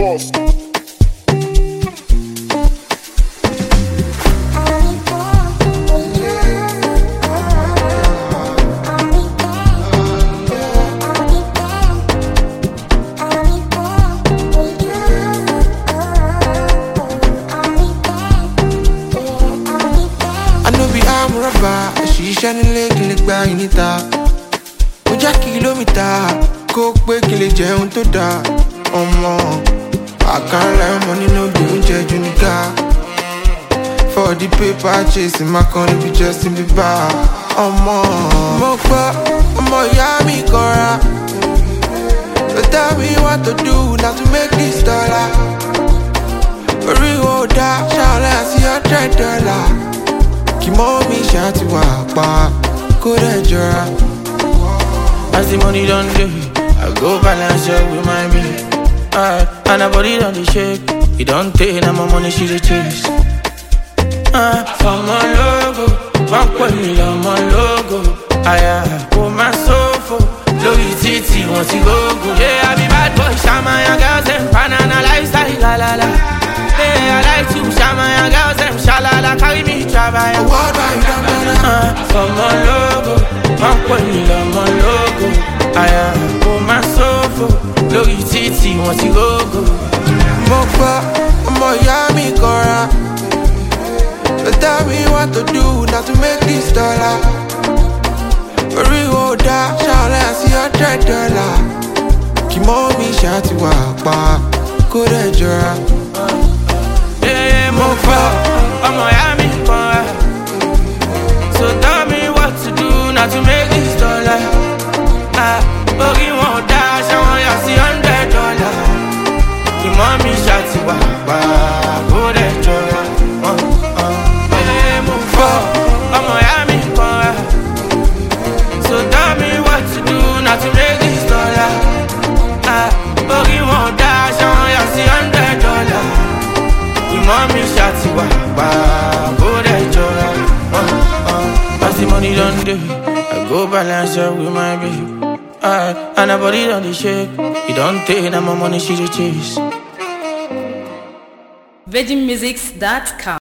boss. Ṣiṣẹ́ nílé kí lè gba ìníta. Mo já kìlómítà kó pé kí lè jẹun tó dáa. Ọmọ àkàrà ọmọ nínú òde oúnjẹ jù níkà. For the paper chasing my con be just in the bar. Ọmọ mo gbọ́ ọmọ ìyá mi kanra. So tell me what to do now to make this dollar. Orí wo dá ṣàlẹ̀ àti $100. Mommy shot you up, could I jura? As the money done do, I go balance up with my baby. And her body done the shake. You don't take now my money she the chase. For my logo, one point on my logo. I put my sofa, Louis Titi wants to go. Yeah, I be bad boy, Shama, your girls and banana lifestyle, la la la. Yeah, I like to Shama, your girls and shalala, carry me travel. For my logo, one point on my logo. I put my sofa, Louis Titi wants to go. Mopa, ọmọ ìyá mi kanra. So tell me what to do now to make this dollar. Orí wo dá ṣàlẹ̀ àti $100. Kí mọ́ mi ṣáàtì wà pa kó dẹ̀ jọra. Mo fọ́ ọmọ ìyá mi kanra. So tell me what to do now to make this dollar. Orí wọn dá ṣáwọn yà sí $100. Kí mọ́ mi ṣáàtì wà pa kó dẹ̀ jọra. Mo fọ́ ọmọ ìyá mi kanra. So tell me what to do now to make this dollar. Orí wọn dá ṣáwọn yà sí $100. Kí mọ́ mi ṣáàtì wà pa kó dẹ̀ jọra. As the money done do, I go balance up with my baby. And her body done the shake. You don't take now my money she the chase. VeggieMusics.com